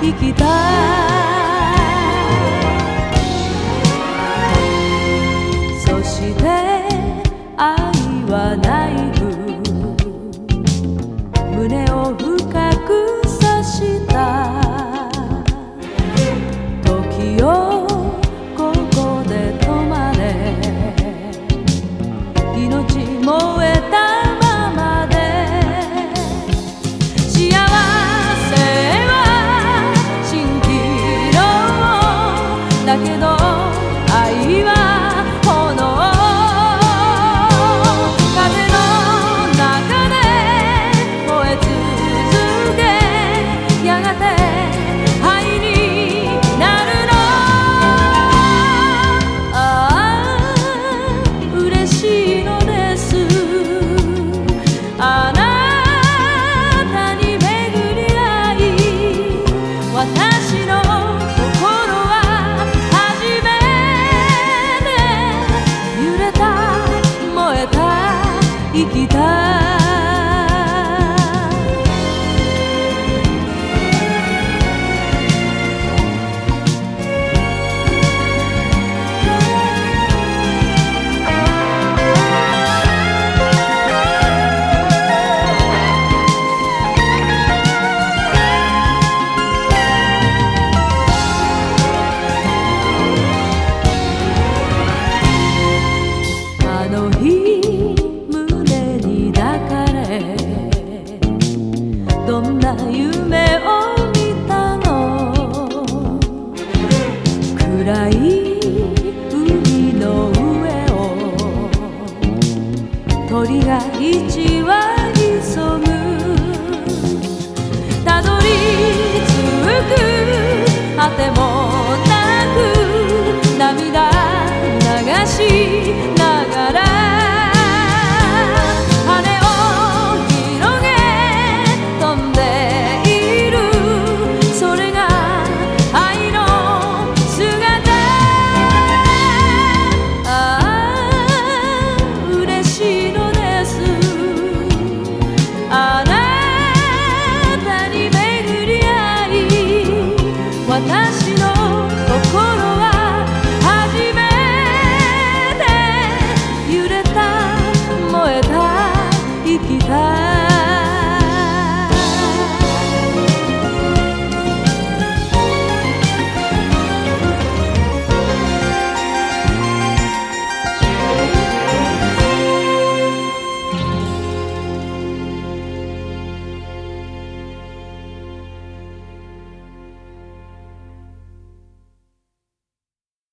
生きたい。そして愛はナイフ、胸を深く刺した時よ、ここで止まれ。命燃えたままで幸せは蜃気楼だけど愛は生きたい。あの日どんな夢を見たの。暗い海の上を鳥が一羽潜む。たどり着く果てもなく涙流しながら私の心は初めて揺れた燃えた生きたい。